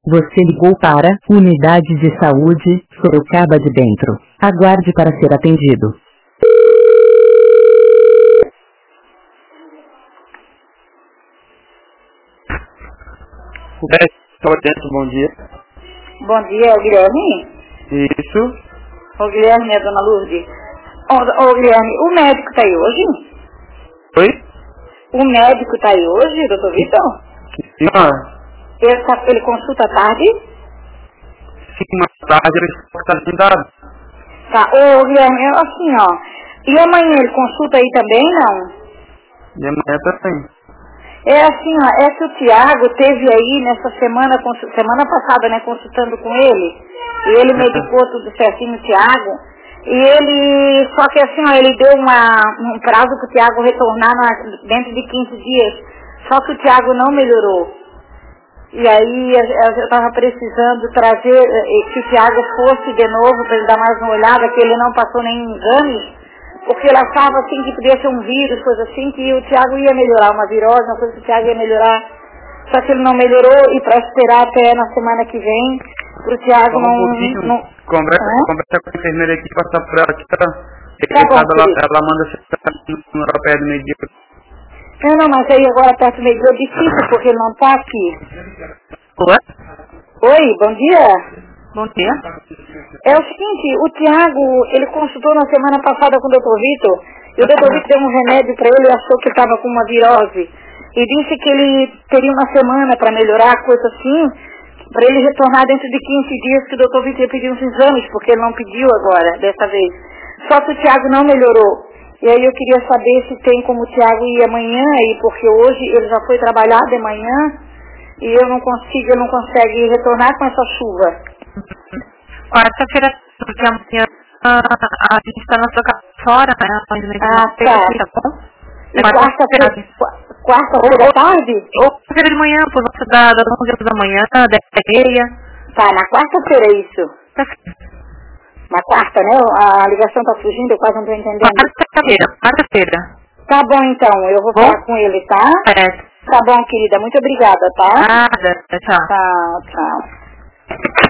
Você ligou para Unidade de Saúde, Sorocaba de Dentro. Aguarde para ser atendido. Estava dentro, bom dia. Bom dia, é o Guilherme? Isso. O Guilherme é a dona Lourdes. Ô Guilherme, o médico está aí hoje? Oi? O médico está aí hoje, doutor Vitor? Não. Ele consulta à tarde? Sim, mais tarde ele está agendado. Tá, ô Guilherme, assim ó. E amanhã ele consulta aí também, não? E amanhã também. É assim ó, é que o Tiago teve aí nessa semana passada, né, consultando com ele. E ele medicou tudo certinho, o Tiago. E ele, só que assim ó, ele deu um prazo para o Tiago retornar dentro de 15 dias. Só que o Tiago não melhorou. E aí eu estava precisando trazer que o Tiago fosse de novo para ele dar mais uma olhada, que ele não passou nenhum exame, porque ele achava assim que podia ser um vírus, coisa assim, que o Tiago ia melhorar, uma virose, uma coisa que o Tiago ia melhorar. Só que ele não melhorou e para esperar até na semana que vem, para o Tiago não... Conversa com a enfermeira aqui, passar por ela que Tá bom, ela manda você no pé do meio-dia. Não, mas aí agora perto do meio-dia é difícil, porque ele não está aqui. Oi, bom dia. Bom dia. É o seguinte, o Tiago, ele consultou na semana passada com o Dr. Vitor, e o Dr. Vitor deu um remédio para ele e achou que estava com uma virose. E disse que ele teria uma semana para melhorar, coisa assim, para ele retornar dentro de 15 dias, que o Dr. Vitor ia pedir uns exames, porque ele não pediu agora, dessa vez. Só que o Tiago não melhorou. E aí eu queria saber se tem como o Tiago ir amanhã, porque hoje ele já foi trabalhar de manhã, e ele não consegue retornar com essa chuva. Quarta-feira, porque amanhã a gente está na sua casa fora, né? Tá bom? E quarta-feira à tarde? Ou quarta-feira de manhã, por volta das 11 da manhã, 10h30. Tá, na quarta-feira é isso? Na quarta, né? A ligação tá fugindo, eu quase não tô entendendo. Quarta-feira. Tá bom então, eu vou falar com ele, tá? É. Tá bom, querida, muito obrigada, tá? Nada, tchau. Tchau.